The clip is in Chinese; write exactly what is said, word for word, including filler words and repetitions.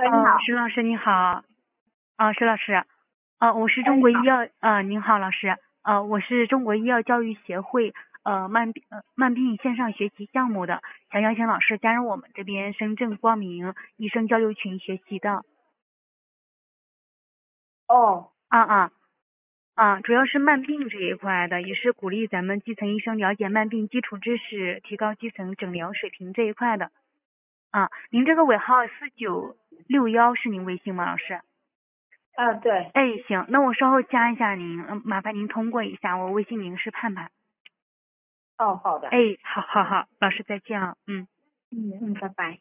喂，你好， 石老师你好。啊，石老师。呃，我是哎， 中你好。 国医药，呃，您好，老师。呃，我是中国医药教育协会呃慢病呃慢病线上学习项目的，想邀请老师加入我们这边深圳光明医生交流群学习的。 哦， 啊啊啊，主要是慢病这一块的，也是鼓励咱们基层医生了解慢病基础知识，提高基层诊疗水平这一块的。啊，您这个尾号四九六幺是您微信吗，老师？ 啊，对， 哎，行，那我稍后加一下您，嗯，麻烦您通过一下，我微信名是盼盼。 哦，好的， 哎，好好好，老师再见啊，嗯。 嗯嗯，拜拜。